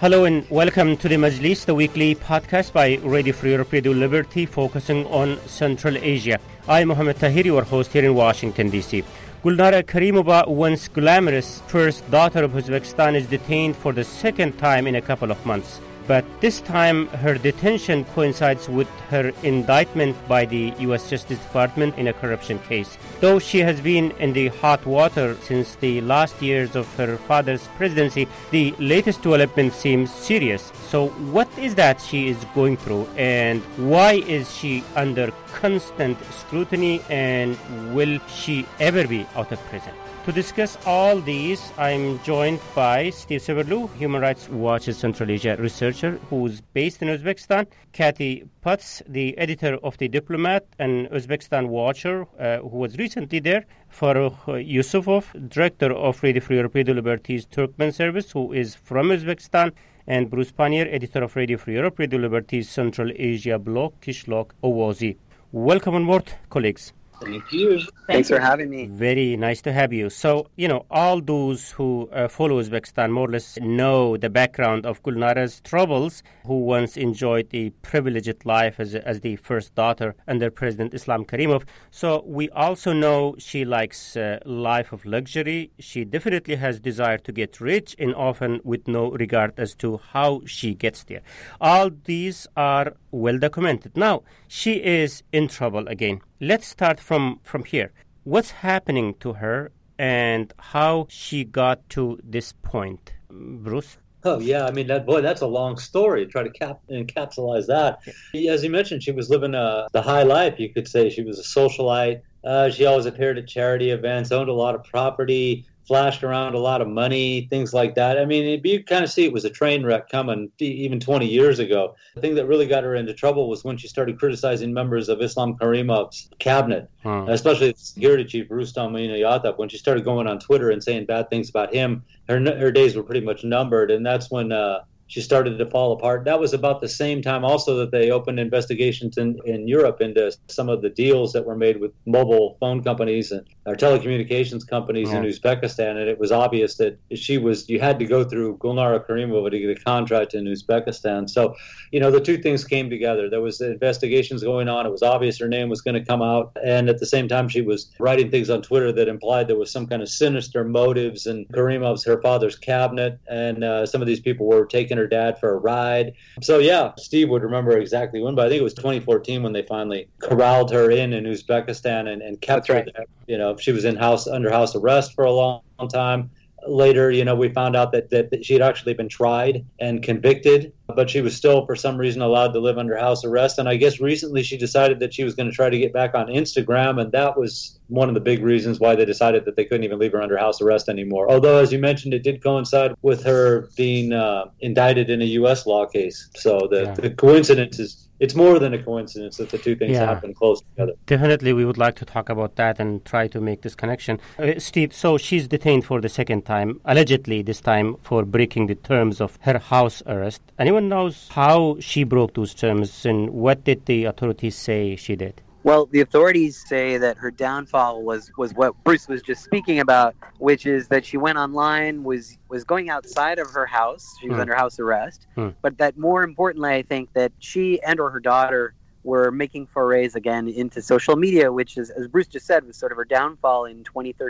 Hello and welcome to the Majlis, the weekly podcast by Radio Free Europe, Radio Liberty, focusing on Central Asia. I'm Mohammed Tahiri, your host here in Washington, D.C. Gulnara Karimova, once glamorous first daughter of Uzbekistan, is detained for the second time in a couple of months. But this time, her detention coincides with her indictment by the U.S. Justice Department in a corruption case. Though she has been in the hot water since the last years of her father's presidency, the latest development seems serious. So what is that she is going through, and why is she under constant scrutiny, and will she ever be out of prison? To discuss all these, I'm joined by Steve Severlu, Human Rights Watch's Central Asia researcher who's based in Uzbekistan, Kathy Putz, the editor of The Diplomat and Uzbekistan Watcher, who was recently there, Farukh Yusufov, director of Radio Free Europe, Radio Liberty's Turkmen service, who is from Uzbekistan, and Bruce Panier, editor of Radio Free Europe, Radio Liberty's Central Asia blog, Kishlok Owazi. Welcome on board, colleagues. Thank you. Thanks for having me. Very nice to have you. So, all those who follow Uzbekistan more or less know the background of Gulnara's troubles, who once enjoyed the privileged life as the first daughter under President Islam Karimov. So we also know she likes a life of luxury. She definitely has desire to get rich, and often with no regard as to how she gets there. All these are well documented. Now, she is in trouble again. Let's start from here. What's happening to her and how she got to this point? Bruce? Oh, yeah. I mean, that's a long story. Try to encapsulate that. As you mentioned, she was living the high life, you could say. She was a socialite. She always appeared at charity events, owned a lot of property, flashed around a lot of money, things like that. I mean, you kind of see it was a train wreck coming even 20 years ago. The thing that really got her into trouble was when she started criticizing members of Islam Karimov's cabinet, especially the security chief, Rustam Minayatov. When she started going on Twitter and saying bad things about him, her days were pretty much numbered, and that's when she started to fall apart. That was about the same time also that they opened investigations in Europe into some of the deals that were made with mobile phone companies and telecommunications companies in Uzbekistan. And it was obvious that you had to go through Gulnara Karimova to get a contract in Uzbekistan. So, the two things came together. There was investigations going on. It was obvious her name was going to come out. And at the same time, she was writing things on Twitter that implied there was some kind of sinister motives in Karimov's, her father's cabinet. And some of these people were taking her dad for a ride. So yeah, Steve would remember exactly when, but I think it was 2014 when they finally corralled her in Uzbekistan and kept her there. She was under house arrest for a long time. Later, we found out that she had actually been tried and convicted, but she was still, for some reason, allowed to live under house arrest. And I guess recently she decided that she was going to try to get back on Instagram, and that was one of the big reasons why they decided that they couldn't even leave her under house arrest anymore. Although, as you mentioned, it did coincide with her being indicted in a U.S. law case. So the coincidence is, it's more than a coincidence that the two things happen close together. Definitely, we would like to talk about that and try to make this connection. Steve, so she's detained for the second time, allegedly this time for breaking the terms of her house arrest. Anyone knows how she broke those terms, and what did the authorities say she did? Well, the authorities say that her downfall was what Bruce was just speaking about, which is that she went online, was going outside of her house. She was under house arrest. But that more importantly, I think that she and or her daughter were making forays again into social media, which is, as Bruce just said, was sort of her downfall in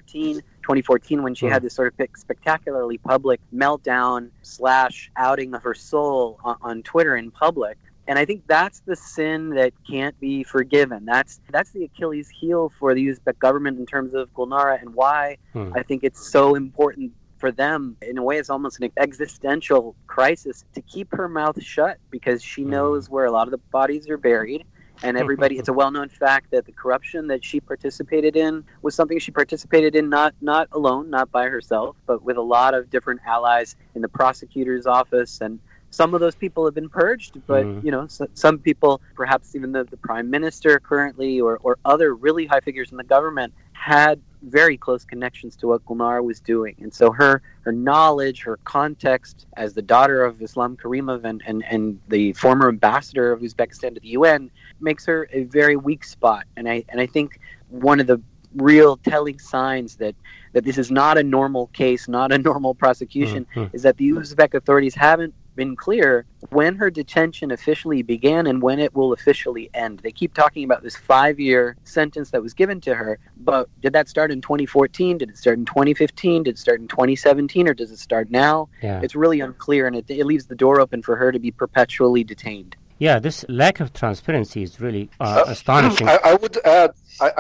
2014, when she had this sort of spectacularly public meltdown / outing of her soul on Twitter in public. And I think that's the sin that can't be forgiven. That's the Achilles heel for the Uzbek government in terms of Gulnara, and why I think it's so important for them. In a way, it's almost an existential crisis to keep her mouth shut, because she knows where a lot of the bodies are buried. And everybody, it's a well-known fact that the corruption that she participated in was something she participated in not alone, not by herself, but with a lot of different allies in the prosecutor's office. And some of those people have been purged, but some people, perhaps even the prime minister currently, or other really high figures in the government, had very close connections to what Gulnara was doing. And so her knowledge, her context as the daughter of Islam Karimov and the former ambassador of Uzbekistan to the UN makes her a very weak spot. And I think one of the real telling signs that this is not a normal case, not a normal prosecution, is that the Uzbek authorities haven't been clear when her detention officially began and when it will officially end. They keep talking about this 5-year sentence that was given to her, but did that start in 2014? Did it start in 2015? Did it start in 2017? Or does it start now? Yeah. It's really unclear, and it leaves the door open for her to be perpetually detained. Yeah, this lack of transparency is really astonishing. I would add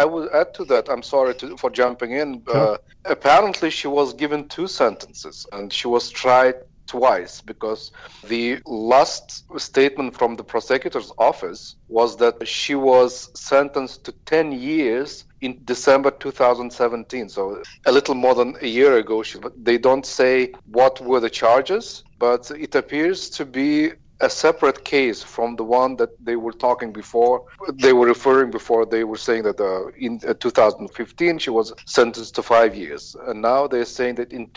to that. I'm sorry for jumping in. Sure. Apparently, she was given 2 sentences, and she was tried twice, because the last statement from the prosecutor's office was that she was sentenced to 10 years in December 2017. So a little more than a year ago. They don't say what were the charges, but it appears to be a separate case from the one that they were talking before. They were referring before. They were saying that in 2015 she was sentenced to 5 years, and now they're saying that in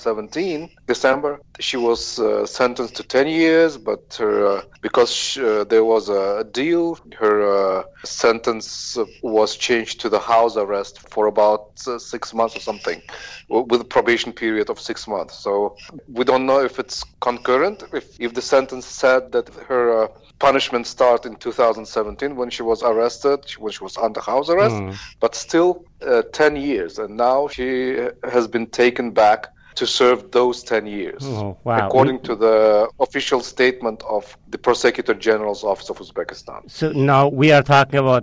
2017 December she was sentenced to 10 years. But because there was a deal, her sentence was changed to the house arrest for about 6 months or something, with a probation period of 6 months. So we don't know if it's concurrent. If the sentence said that her punishment started in 2017 when she was arrested, when she was under house arrest, but still 10 years. And now she has been taken back to serve those 10 years, according to the official statement of the Prosecutor General's Office of Uzbekistan. So now we are talking about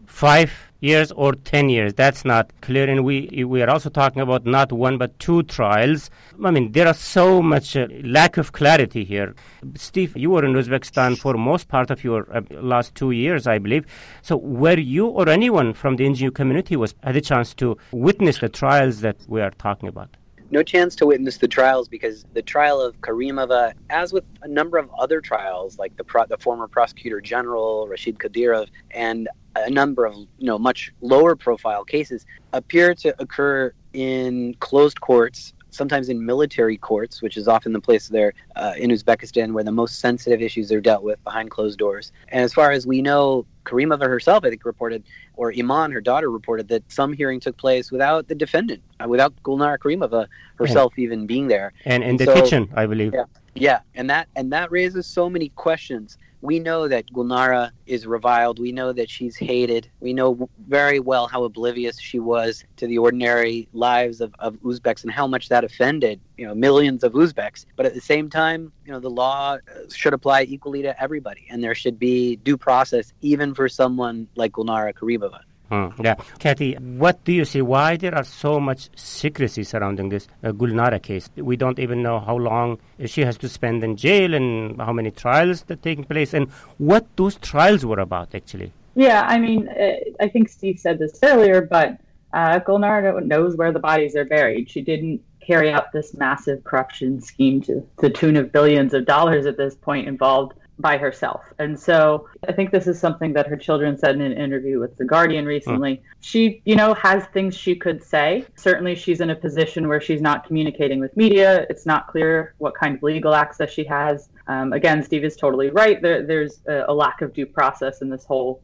5 years or 10 years. That's not clear. And we are also talking about not 1 but 2 trials. I mean, there are so much lack of clarity here. Steve, you were in Uzbekistan for most part of your last 2 years, I believe. So were you or anyone from the NGO community had a chance to witness the trials that we are talking about? No chance to witness the trials, because the trial of Karimova, as with a number of other trials, like the former prosecutor general, Rashid Kadyrov, and a number of much lower profile cases, appear to occur in closed courts, sometimes in military courts, which is often the place there in Uzbekistan where the most sensitive issues are dealt with behind closed doors. And as far as we know, Karimova herself, I think, reported, or Iman, her daughter, reported that some hearing took place without the defendant, without Gulnara Karimova herself even being there. And in the kitchen, I believe. Yeah, and that raises so many questions. We know that Gulnara is reviled. We know that she's hated. We know very well how oblivious she was to the ordinary lives of Uzbeks and how much that offended, millions of Uzbeks. But at the same time, the law should apply equally to everybody, and there should be due process even for someone like Gulnara Karimova. Yeah. Kathy, what do you see? Why there are so much secrecy surrounding this Gulnara case? We don't even know how long she has to spend in jail and how many trials that are taking place and what those trials were about, actually. Yeah, I mean, I think Steve said this earlier, but Gulnara knows where the bodies are buried. She didn't carry out this massive corruption scheme to the tune of billions of dollars at this point involved by herself. And so I think this is something that her children said in an interview with The Guardian recently. She, has things she could say. Certainly she's in a position where she's not communicating with media. It's not clear what kind of legal access she has. Again, Steve is totally right. There's a lack of due process in this whole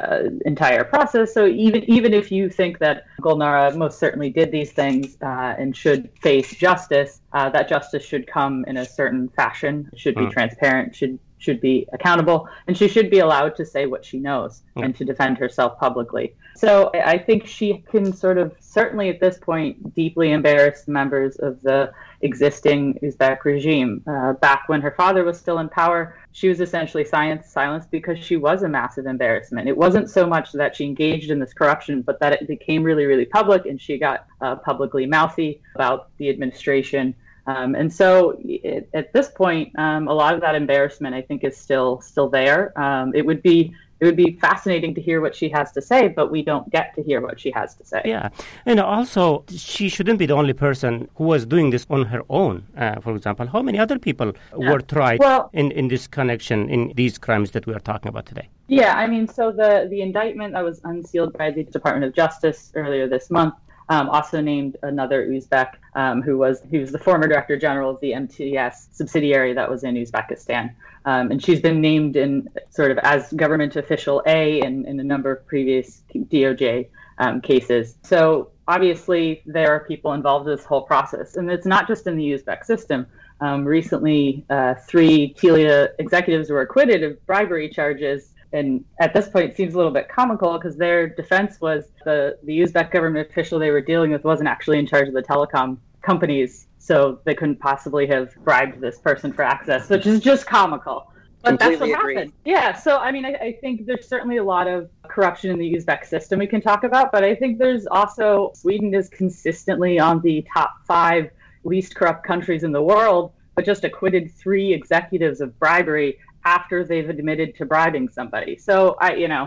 entire process. So even if you think that Gulnara most certainly did these things and should face justice, that justice should come in a certain fashion, should be transparent, should be accountable, and she should be allowed to say what she knows and to defend herself publicly. So I think she can sort of, certainly at this point, deeply embarrass members of the existing Uzbek regime. Back when her father was still in power, she was essentially silenced because she was a massive embarrassment. It wasn't so much that she engaged in this corruption, but that it became really, really public, and she got publicly mouthy about the administration. And so at this point, a lot of that embarrassment, I think, is still there. It would be fascinating to hear what she has to say, but we don't get to hear what she has to say. Yeah. And also, she shouldn't be the only person who was doing this on her own. For example, how many other people were tried in this connection, in these crimes that we are talking about today? Yeah, I mean, so the indictment that was unsealed by the Department of Justice earlier this month also named another Uzbek who was the former director general of the MTS subsidiary that was in Uzbekistan. And she's been named in sort of as government official A in a number of previous DOJ cases. So obviously there are people involved in this whole process. And it's not just in the Uzbek system. Recently, 3 Telia executives were acquitted of bribery charges. And at this point, it seems a little bit comical because their defense was the Uzbek government official they were dealing with wasn't actually in charge of the telecom companies. So they couldn't possibly have bribed this person for access, which is just comical. But Completely that's what agree. happened. Yeah, so I mean, I think there's certainly a lot of corruption in the Uzbek system we can talk about, but I think there's also, Sweden is consistently on the top 5 least corrupt countries in the world, but just acquitted 3 executives of bribery after they've admitted to bribing somebody. So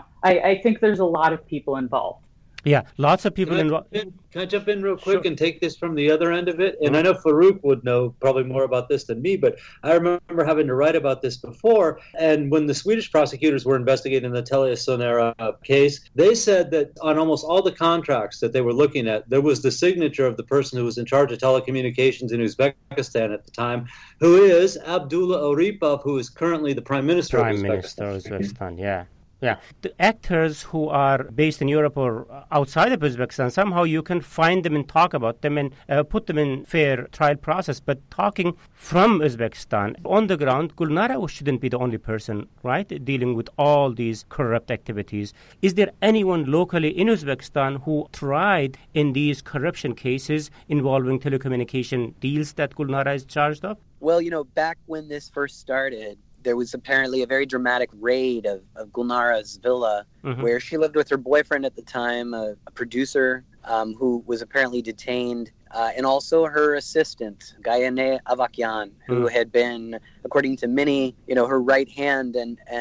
I think there's a lot of people involved. Yeah, lots of people involved. Can I jump in real quick Sure. and take this from the other end of it? And I know Farouk would know probably more about this than me, but I remember having to write about this before. And when the Swedish prosecutors were investigating the TeliaSonera case, they said that on almost all the contracts that they were looking at, there was the signature of the person who was in charge of telecommunications in Uzbekistan at the time, who is Abdullah Aripov, who is currently the Prime Minister of Uzbekistan, yeah. Yeah, the actors who are based in Europe or outside of Uzbekistan, somehow you can find them and talk about them and put them in fair trial process. But talking from Uzbekistan, on the ground, Gulnara shouldn't be the only person, right, dealing with all these corrupt activities. Is there anyone locally in Uzbekistan who tried in these corruption cases involving telecommunication deals that Gulnara is charged of? Well, back when this first started, there was apparently a very dramatic raid of Gulnara's villa, where she lived with her boyfriend at the time, a producer who was apparently detained, and also her assistant, Gayane Avakyan, who had been, according to many, her right hand.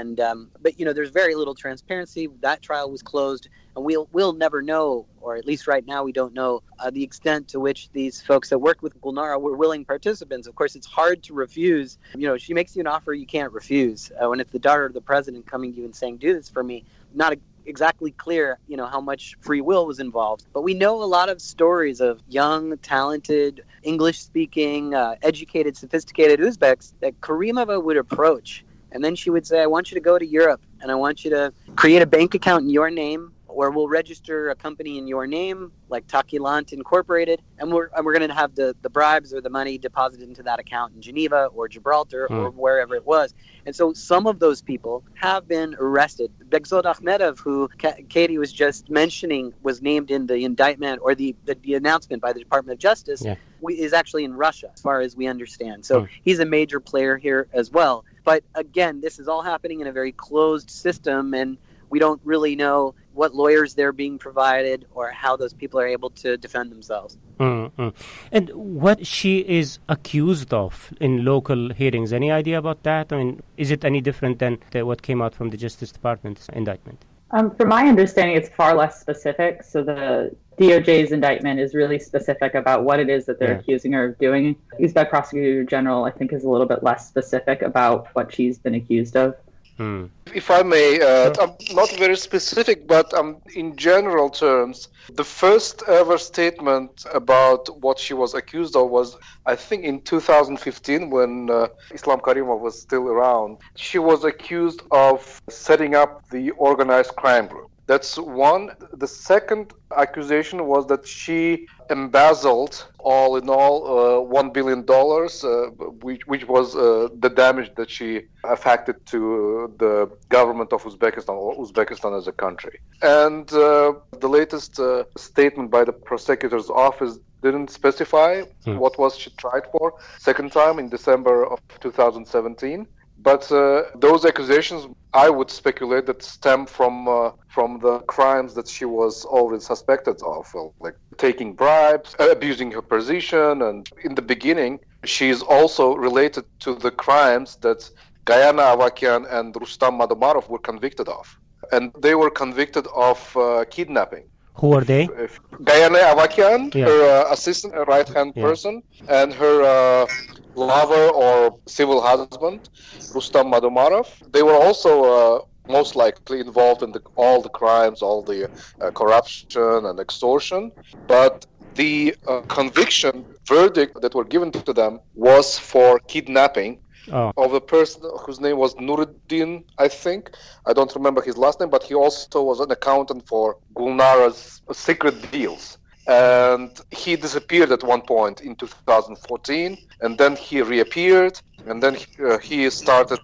But there's very little transparency. That trial was closed, and we'll never know, or at least right now we don't know, the extent to which these folks that worked with Gulnara were willing participants. Of course, it's hard to refuse. She makes you an offer you can't refuse. When it's the daughter of the president coming to you and saying, do this for me, not exactly clear, how much free will was involved. But we know a lot of stories of young, talented, English-speaking, educated, sophisticated Uzbeks that Karimova would approach. And then she would say, I want you to go to Europe, and I want you to create a bank account in your name, or we'll register a company in your name, like Takilant Incorporated, and we're going to have the bribes or the money deposited into that account in Geneva or Gibraltar or wherever it was. And so some of those people have been arrested. Begzod Akhmedov, who Katie was just mentioning, was named in the indictment or the announcement by the Department of Justice, is actually in Russia, as far as we understand. So he's a major player here as well. But again, this is all happening in a very closed system, and we don't really know what lawyers they're being provided or how those people are able to defend themselves. And what she is accused of in local hearings, any idea about that? I mean, is it any different than what came out from the Justice Department's indictment? From my understanding, it's far less specific. So the DOJ's indictment is really specific about what it is that they're accusing her of doing. Uzbek Prosecutor General, I think, is a little bit less specific about what she's been accused of. If I may, I'm not very specific, but in general terms, the first ever statement about what she was accused of was, I think, in 2015 when Islam Karimov was still around. She was accused of setting up the organized crime group. That's one. The second accusation was that she embezzled, all in all, $1 billion, which was the damage that she affected to the government of Uzbekistan, or Uzbekistan as a country. And the latest statement by the prosecutor's office didn't specify what was she tried for. Second time in December of 2017. But those accusations, I would speculate, that stem from the crimes that she was already suspected of, like taking bribes, abusing her position, and in the beginning, she is also related to the crimes that Gayane Avakyan and Rustam Madomarov were convicted of, and they were convicted of kidnapping. Who are they? Gayane Avakyan, her assistant, right-hand person, and her lover or civil husband, Rustam Madomarov. They were also most likely involved in all the crimes, all the corruption and extortion. But the conviction verdict that were given to them was for kidnapping of a person whose name was Nuruddin, I think. I don't remember his last name, but he also was an accountant for Gulnara's secret deals. and he disappeared at one point in 2014, and then he reappeared, and then he started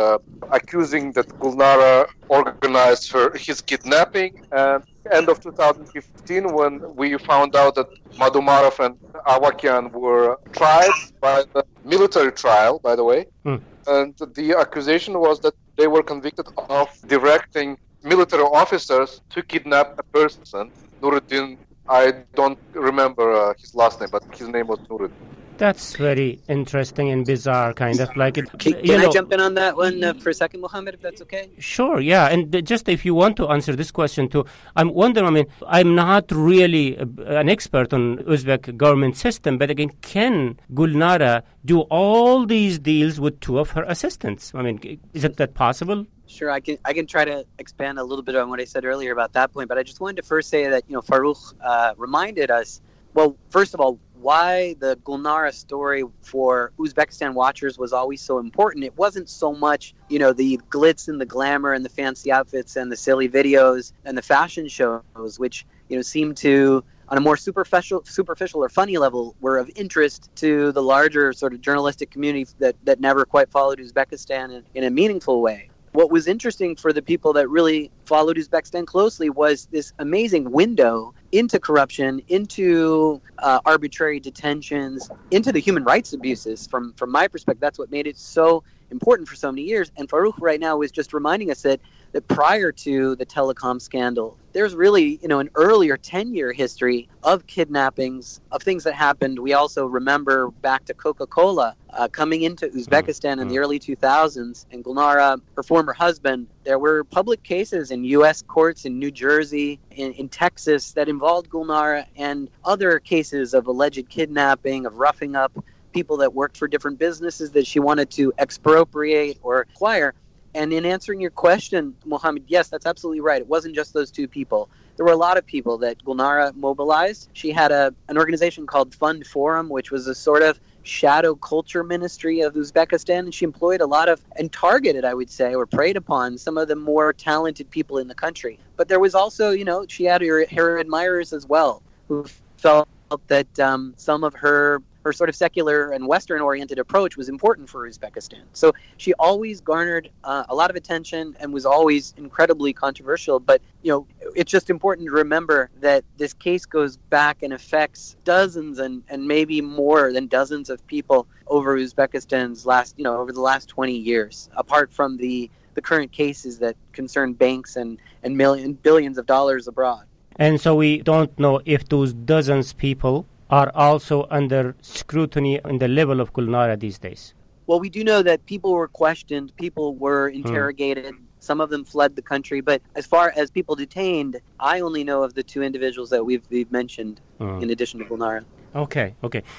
accusing that Gulnara organized his kidnapping. And end of 2015, when we found out that Madumarov and Avakian were tried by the military trial, by the way, and the accusation was that they were convicted of directing military officers to kidnap a person, Nuruddin. I don't remember his last name, but his name was Nuruddin. That's very interesting and bizarre, kind of like it. Can I jump in on that one for a second, Mohammed, if that's okay? Sure, yeah. And just if you want to answer this question too, I'm wondering, I'm not really an expert on Uzbek government system, but again, can Gulnara do all these deals with two of her assistants? Is it that possible? Sure, I can try to expand a little bit on what I said earlier about that point, but I just wanted to first say that, Farrukh reminded us, well, first of all, why the Gulnara story for Uzbekistan watchers was always so important. It wasn't so much, the glitz and the glamour and the fancy outfits and the silly videos and the fashion shows, which, seemed to, on a more superficial or funny level, were of interest to the larger sort of journalistic community that never quite followed Uzbekistan in a meaningful way. What was interesting for the people that really followed Uzbekistan closely was this amazing window into corruption, into arbitrary detentions, into the human rights abuses. From my perspective, that's what made it so important for so many years. And Farrukh right now was just reminding us that prior to the telecom scandal, there's really, an earlier 10-year history of kidnappings, of things that happened. We also remember back to Coca-Cola coming into Uzbekistan in the early 2000s, and Gulnara, her former husband, there were public cases in U.S. courts in New Jersey, in Texas, that involved Gulnara, and other cases of alleged kidnapping, of roughing up people that worked for different businesses that she wanted to expropriate or acquire. And in answering your question, Mohammed, yes, that's absolutely right. It wasn't just those two people. There were a lot of people that Gulnara mobilized. She had an organization called Fund Forum, which was a sort of shadow culture ministry of Uzbekistan, and she employed a lot of, and targeted, I would say, or preyed upon some of the more talented people in the country. But there was also, she had her admirers as well, who felt that some of her sort of secular and Western-oriented approach was important for Uzbekistan. So she always garnered a lot of attention and was always incredibly controversial. But, it's just important to remember that this case goes back and affects dozens and maybe more than dozens of people over Uzbekistan's over the last 20 years, apart from the current cases that concern banks and billions of dollars abroad. And so we don't know if those dozens of people are also under scrutiny on the level of Gulnara these days. Well, we do know that people were questioned, people were interrogated, some of them fled the country, but as far as people detained, I only know of the two individuals that we've mentioned in addition to Gulnara. Okay.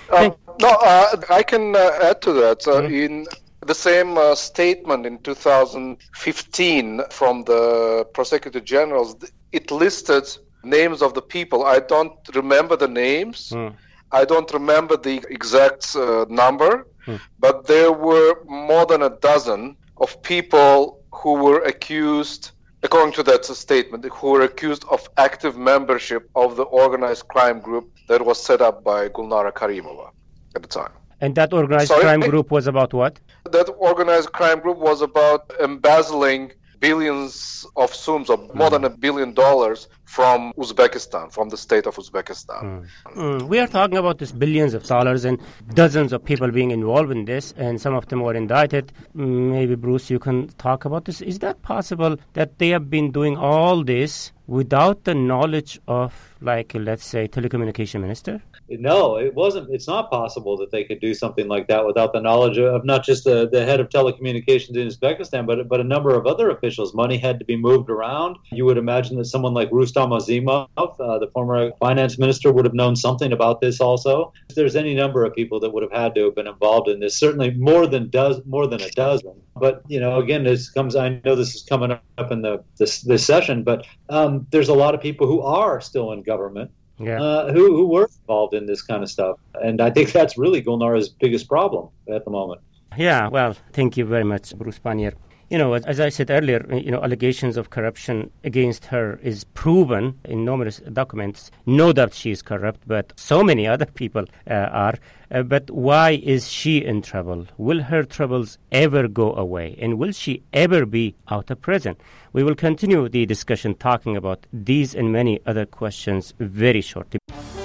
I can add to that. In the same statement in 2015 from the Prosecutor General, it listed names of the people. I don't remember the names. I don't remember the exact number, but there were more than a dozen of people who were accused, according to that statement, who were accused of active membership of the organized crime group that was set up by Gulnara Karimova at the time. And that organized crime group was about what? That organized crime group was about embezzling billions of sums, of more than $1 billion from Uzbekistan, from the state of Uzbekistan. We are talking about this billions of dollars and dozens of people being involved in this, and some of them were indicted. Maybe, Bruce, you can talk about this. Is that possible that they have been doing all this without the knowledge of, let's say, telecommunication minister? No, it wasn't. It's not possible that they could do something like that without the knowledge of not just the head of telecommunications in Uzbekistan, but a number of other officials. Money had to be moved around. You would imagine that someone like Rustam Azimov, the former finance minister, would have known something about this also. There's any number of people that would have had to have been involved in this. Certainly more than a dozen. But again, I know this is coming up in this session, but there's a lot of people who are still in government. Who were involved in this kind of stuff. And I think that's really Gulnara's biggest problem at the moment. Yeah, well, thank you very much, Bruce Pannier. As I said earlier, allegations of corruption against her is proven in numerous documents. No doubt she is corrupt, but so many other people are. But why is she in trouble? Will her troubles ever go away? And will she ever be out of prison? We will continue the discussion talking about these and many other questions very shortly.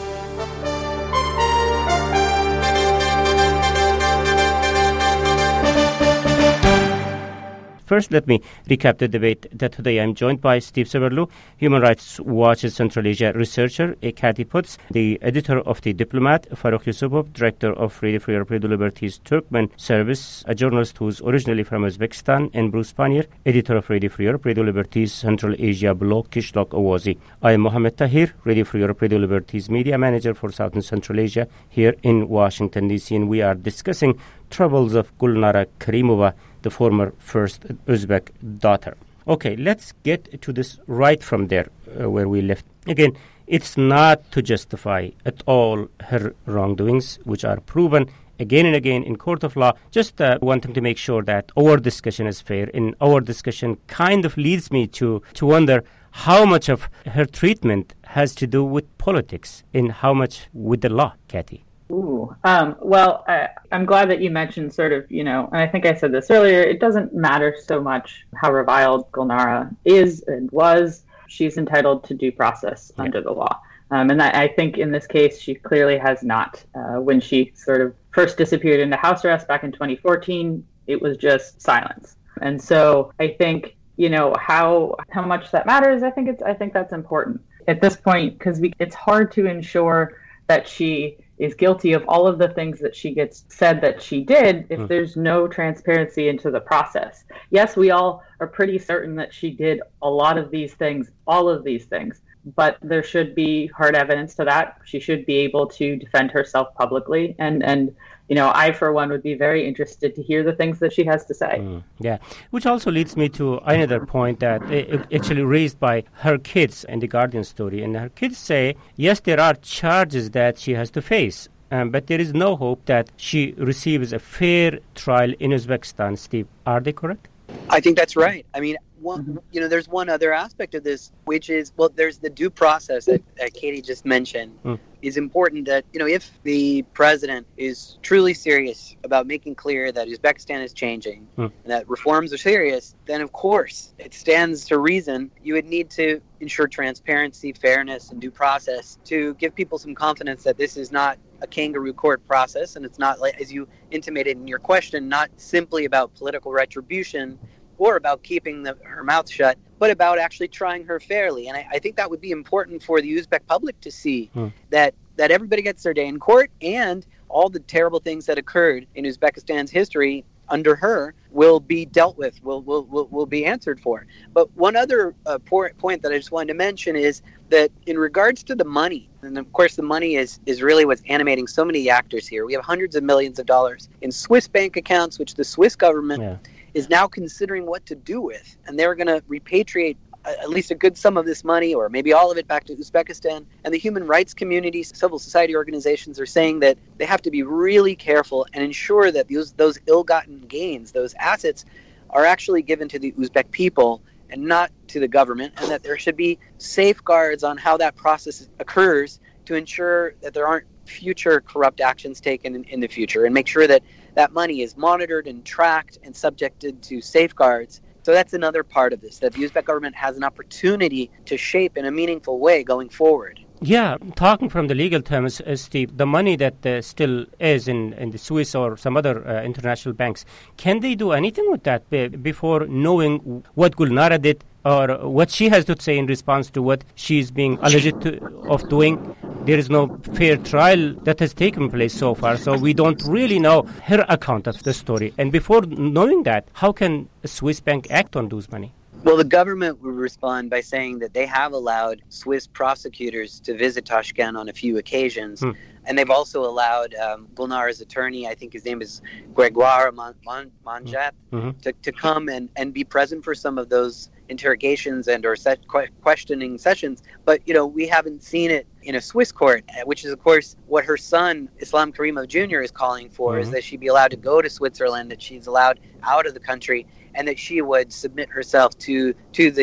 First, let me recap the debate that today I'm joined by Steve Severlu, Human Rights Watch's Central Asia researcher, Kathy Putz, the editor of The Diplomat, Farrokh Yusupov, director of Radio Free Europe Radio Liberty's Turkmen service, a journalist who's originally from Uzbekistan, and Bruce Pannier, editor of Radio Free Europe Radio Liberty's Central Asia blog, Kishlok Owazi. I am Mohammed Tahir, Radio Free Europe Radio Liberty's media manager for South and Central Asia here in Washington, D.C., and we are discussing troubles of Gulnara Karimova, the former first Uzbek daughter. Okay, let's get to this right from there where we left. Again, it's not to justify at all her wrongdoings, which are proven again and again in court of law. Just wanting to make sure that our discussion is fair. And our discussion kind of leads me to wonder how much of her treatment has to do with politics and how much with the law, Kathy. Well, I'm glad that you mentioned and I think I said this earlier, it doesn't matter so much how reviled Gulnara is and was. She's entitled to due process under the law. And I think in this case, she clearly has not. When she sort of first disappeared into house arrest back in 2014, it was just silence. And so I think, how much that matters, I think that's important at this point, because it's hard to ensure that she is guilty of all of the things that she gets said that she did if there's no transparency into the process. Yes, we all are pretty certain that she did a lot of these things, all of these things, but there should be hard evidence to that. She should be able to defend herself publicly. And I, for one, would be very interested to hear the things that she has to say. Yeah, which also leads me to another point that actually raised by her kids in the Guardian story. And her kids say, yes, there are charges that she has to face, but there is no hope that she receives a fair trial in Uzbekistan. Steve, are they correct? I think that's right. I mean, there's one other aspect of this, which is, there's the due process that Katie just mentioned. It's important that, if the president is truly serious about making clear that Uzbekistan is changing and that reforms are serious, then of course it stands to reason you would need to ensure transparency, fairness, and due process to give people some confidence that this is not a kangaroo court process, and it's not, like, as you intimated in your question, not simply about political retribution or about keeping her mouth shut, but about actually trying her fairly. And I think that would be important for the Uzbek public to see that everybody gets their day in court, and all the terrible things that occurred in Uzbekistan's history under her will be dealt with, will be answered for. But one other point that I just wanted to mention is that in regards to the money, and of course the money is really what's animating so many actors here. We have hundreds of millions of dollars in Swiss bank accounts, which the Swiss government is now considering what to do with. And they're going to repatriate at least a good sum of this money, or maybe all of it, back to Uzbekistan. And the human rights communities, civil society organizations are saying that they have to be really careful and ensure that those ill-gotten gains, those assets, are actually given to the Uzbek people and not to the government, and that there should be safeguards on how that process occurs to ensure that there aren't future corrupt actions taken in the future, and make sure that that money is monitored and tracked and subjected to safeguards. So that's another part of this, that the Uzbek government has an opportunity to shape in a meaningful way going forward. Yeah, talking from the legal terms, Steve, the money that still is in the Swiss or some other international banks, can they do anything with that before knowing what Gulnara did or what she has to say in response to what she's being alleged of doing? There is no fair trial that has taken place so far, so we don't really know her account of the story. And before knowing that, how can a Swiss bank act on those money? Well, the government would respond by saying that they have allowed Swiss prosecutors to visit Tashkent on a few occasions. And they've also allowed Gulnara's attorney, I think his name is Gregoire Manjat, to come and be present for some of those interrogations and or questioning sessions. But, we haven't seen it in a Swiss court, which is, of course, what her son, Islam Karimov Jr., is calling for, is that she be allowed to go to Switzerland, that she's allowed out of the country. and that she would submit herself to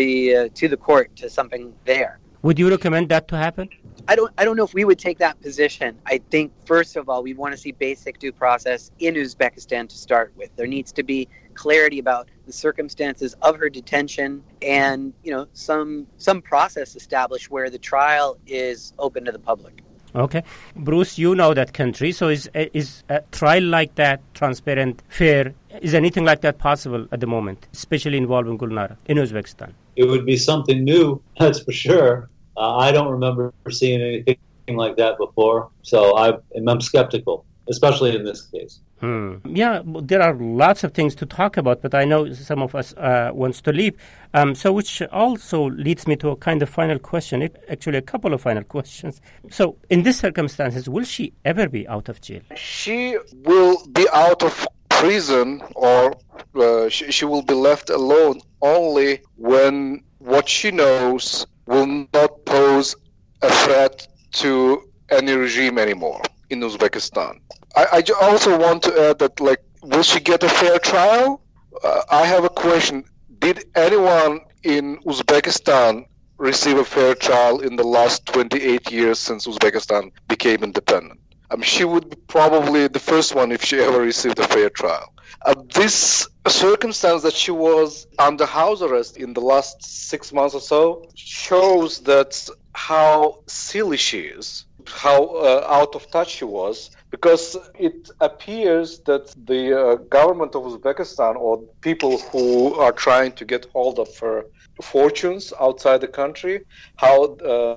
the court, to something there. Would you recommend that to happen? I don't know if we would take that position. I think, first of all, we want to see basic due process in Uzbekistan to start with. There needs to be clarity about the circumstances of her detention and, some process established where the trial is open to the public. Okay. Bruce, you know that country, so is a trial like that transparent, fair? Is anything like that possible at the moment, especially involving Gulnara in Uzbekistan? It would be something new, that's for sure. I don't remember seeing anything like that before, so I'm skeptical, especially in this case. Yeah, there are lots of things to talk about, but I know some of us wants to leave. So which also leads me to a kind of final question, actually a couple of final questions. So in these circumstances, will she ever be out of jail? She will be out of prison, or she will be left alone only when what she knows will not pose a threat to any regime anymore in Uzbekistan. I also want to add that, will she get a fair trial? I have a question. Did anyone in Uzbekistan receive a fair trial in the last 28 years since Uzbekistan became independent? She would be probably the first one if she ever received a fair trial. This circumstance that she was under house arrest in the last 6 months or so shows that how silly she is, how out of touch she was, because it appears that the government of Uzbekistan, or people who are trying to get hold of her fortunes outside the country, how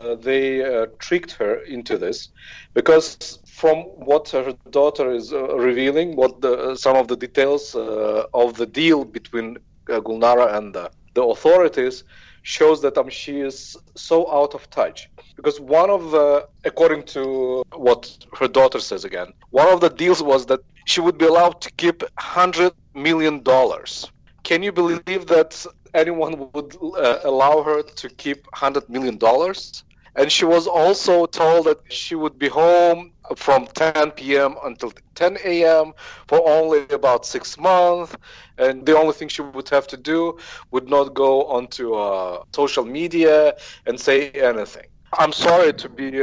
they tricked her into this. Because from what her daughter is revealing, some of the details of the deal between Gulnara and the authorities shows that she is so out of touch. Because according to what her daughter says again, one of the deals was that she would be allowed to keep $100 million. Can you believe that anyone would allow her to keep $100 million? And she was also told that she would be home from 10 p.m. until 10 a.m. for only about 6 months. And the only thing she would have to do would not go onto social media and say anything. I'm sorry to be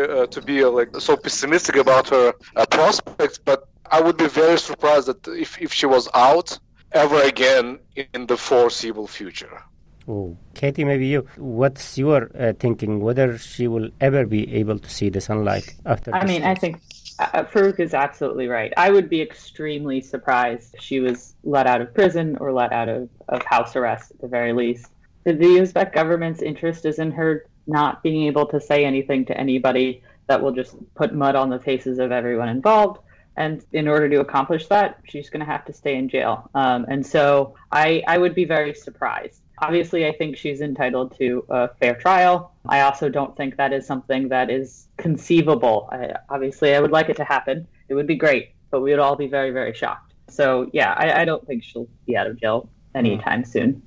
so pessimistic about her prospects, but I would be very surprised that if she was out ever again in the foreseeable future. Oh, Katie, maybe you. What's your thinking? Whether she will ever be able to see the sunlight after this? I think Farouk is absolutely right. I would be extremely surprised if she was let out of prison or let out of house arrest at the very least. The Uzbek government's interest is in her not being able to say anything to anybody that will just put mud on the faces of everyone involved. And in order to accomplish that, she's going to have to stay in jail. And so I would be very surprised. Obviously, I think she's entitled to a fair trial. I also don't think that is something that is conceivable. Obviously, I would like it to happen. It would be great, but we would all be very, very shocked. So, yeah, I don't think she'll be out of jail anytime soon.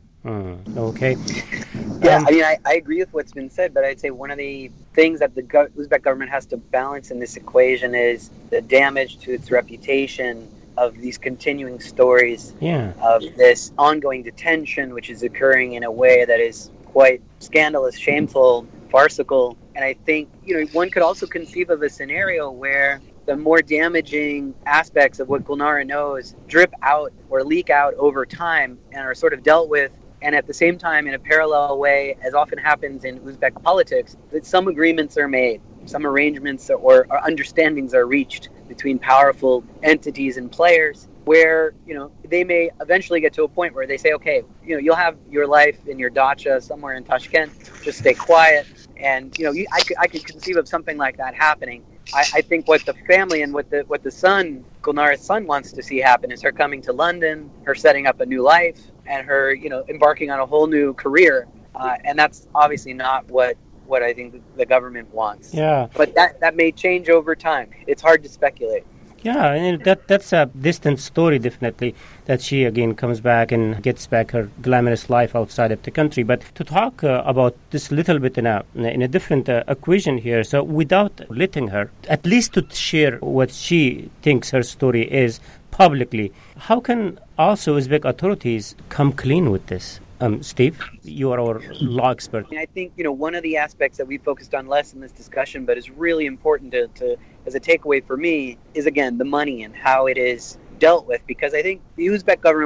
Okay. Yeah, I agree with what's been said, but I'd say one of the things that the Uzbek government has to balance in this equation is the damage to its reputation of these continuing stories of this ongoing detention, which is occurring in a way that is quite scandalous, shameful, farcical. And I think, one could also conceive of a scenario where the more damaging aspects of what Gulnara knows drip out or leak out over time and are sort of dealt with. And at the same time, in a parallel way, as often happens in Uzbek politics, that some agreements are made, some arrangements or understandings are reached between powerful entities and players where, they may eventually get to a point where they say, okay, you'll have your life in your dacha somewhere in Tashkent, just stay quiet. And, I could conceive of something like that happening. I think what the family and what the son, Gulnara's son, wants to see happen is her coming to London, her setting up a new life, and her, embarking on a whole new career. And that's obviously not what I think the government wants. Yeah. But that may change over time. It's hard to speculate. Yeah, and that's a distant story, definitely, that she again comes back and gets back her glamorous life outside of the country. But to talk about this little bit in a different equation here, so without letting her, at least to share what she thinks her story is publicly. How can also Uzbek authorities come clean with this? Steve, you are our law expert. I think, one of the aspects that we focused on less in this discussion, but is really important to as a takeaway for me, is, again, the money and how it is dealt with. Because I think the Uzbek government,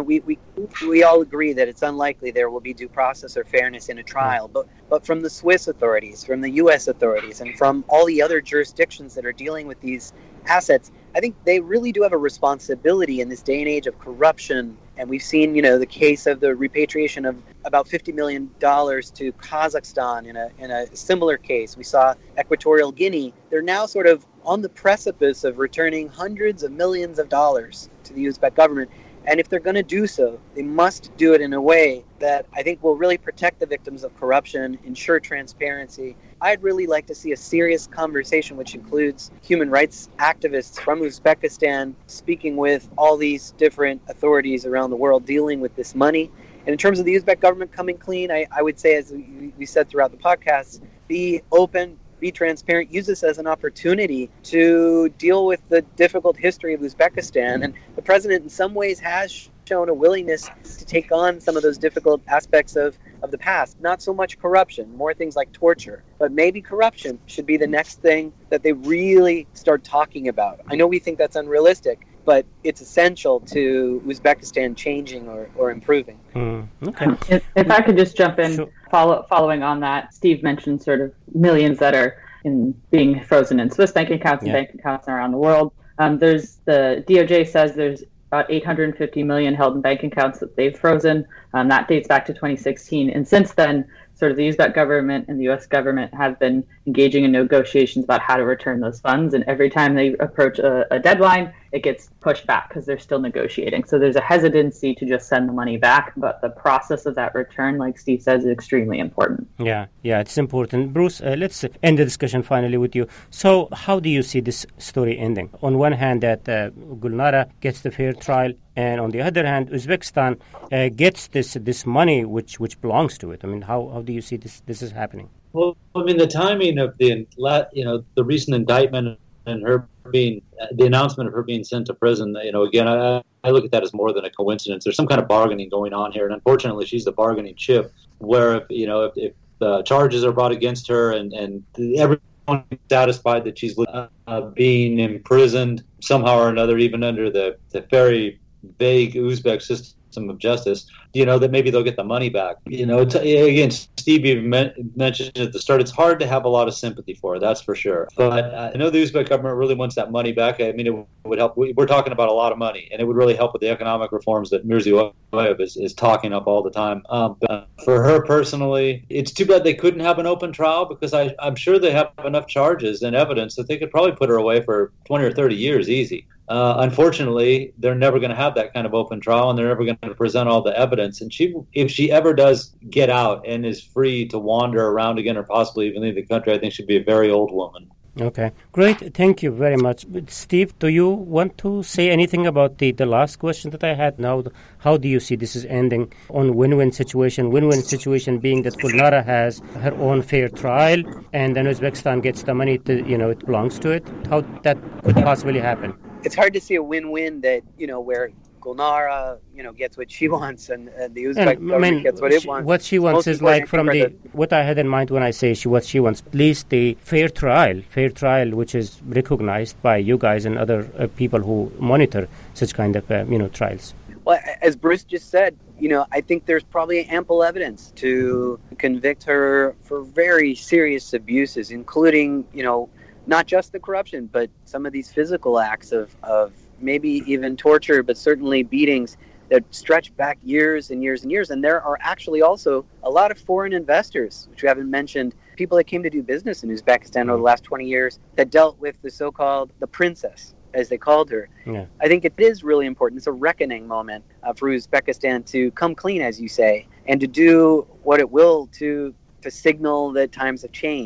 we all agree that it's unlikely there will be due process or fairness in a trial. But from the Swiss authorities, from the U.S. authorities, and from all the other jurisdictions that are dealing with these assets, I think they really do have a responsibility in this day and age of corruption. And we've seen, the case of the repatriation of about $50 million to Kazakhstan in a similar case. We saw Equatorial Guinea. They're now sort of on the precipice of returning hundreds of millions of dollars to the Uzbek government. And if they're going to do so, they must do it in a way that I think will really protect the victims of corruption, ensure transparency. I'd really like to see a serious conversation which includes human rights activists from Uzbekistan speaking with all these different authorities around the world dealing with this money. And in terms of the Uzbek government coming clean, I would say, as we said throughout the podcast, be open, be transparent, use this as an opportunity to deal with the difficult history of Uzbekistan. And the president in some ways has shown a willingness to take on some of those difficult aspects of the past. Not so much corruption, more things like torture. But maybe corruption should be the next thing that they really start talking about. I know we think that's unrealistic, but it's essential to Uzbekistan changing or improving. Okay. If I could just jump in, Sure. Following on that, Steve mentioned sort of millions that are being frozen in Swiss bank accounts and bank accounts around the world. There's the DOJ says there's about 850 million held in bank accounts that they've frozen. That dates back to 2016. And since then, sort of the Uzbek government and the U.S. government have been engaging in negotiations about how to return those funds. And every time they approach a deadline, it gets pushed back because they're still negotiating. So there's a hesitancy to just send the money back. But the process of that return, like Steve says, is extremely important. Yeah, it's important. Bruce, let's end the discussion finally with you. So how do you see this story ending? On one hand, that Gulnara gets the fair trial, and on the other hand, Uzbekistan gets this money which belongs to it. I mean, how do you see this is happening? Well, I mean, the timing of the recent indictment and her being the announcement of her being sent to prison, again, I look at that as more than a coincidence. There's some kind of bargaining going on here, and unfortunately, she's the bargaining chip. Where if the charges are brought against her and everyone is satisfied that she's being imprisoned somehow or another, even under the very vague Uzbek system of justice, that maybe they'll get the money back. Again, Steve even mentioned at the start, it's hard to have a lot of sympathy for her, that's for sure. But I know the Uzbek government really wants that money back. I mean, it would help. We're talking about a lot of money, and it would really help with the economic reforms that Mirziyoyev is talking up all the time. But for her personally, it's too bad they couldn't have an open trial, because I'm sure they have enough charges and evidence that they could probably put her away for 20 or 30 years easy. Unfortunately, they're never going to have that kind of open trial, and they're never going to present all the evidence. And if she ever does get out and is free to wander around again, or possibly even leave the country, I think she'd be a very old woman. Okay, great. Thank you very much. Steve, do you want to say anything about the last question that I had now? How do you see this is ending on win-win situation? Win-win situation being that Gulnara has her own fair trial, and then Uzbekistan gets the money, it belongs to it. How that could possibly happen? It's hard to see a win-win that, where Gulnara, gets what she wants and the Uzbek government gets what it wants. What she wants is like what I had in mind when I say what she wants, at least the fair trial, which is recognized by you guys and other people who monitor such kind of, trials. Well, as Bruce just said, I think there's probably ample evidence to convict her for very serious abuses, including, not just the corruption, but some of these physical acts of maybe even torture, but certainly beatings that stretch back years and years and years. And there are actually also a lot of foreign investors, which we haven't mentioned, people that came to do business in Uzbekistan over the last 20 years that dealt with the so-called the princess, as they called her. Yeah. I think it is really important. It's a reckoning moment for Uzbekistan to come clean, as you say, and to do what it will to signal that times have changed.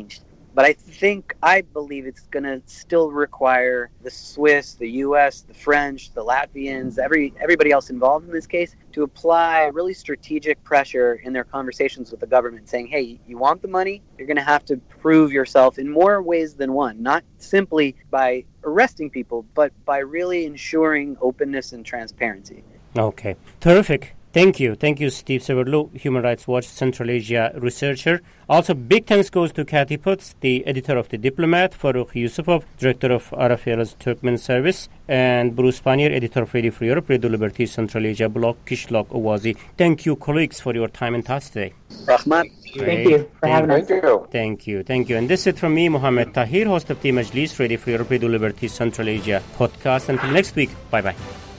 But I believe it's going to still require the Swiss, the U.S., the French, the Latvians, everybody else involved in this case to apply really strategic pressure in their conversations with the government, saying, hey, you want the money? You're going to have to prove yourself in more ways than one, not simply by arresting people, but by really ensuring openness and transparency. Okay, terrific. Thank you, Steve Severlo, Human Rights Watch Central Asia researcher. Also, big thanks goes to Kathy Putz, the editor of The Diplomat, Farukh Yusupov, director of RFA's Turkmen service, and Bruce Panier, editor of Radio Free Europe, Radio Liberty Central Asia blog, Kishlock Owazi. Thank you, colleagues, for your time and thoughts today. Rahmat. Thank you for having us. Thank you. And this is it from me, Mohammed Tahir, host of the Majlis, Radio Free Europe, Radio Liberty Central Asia podcast. Until next week, bye-bye.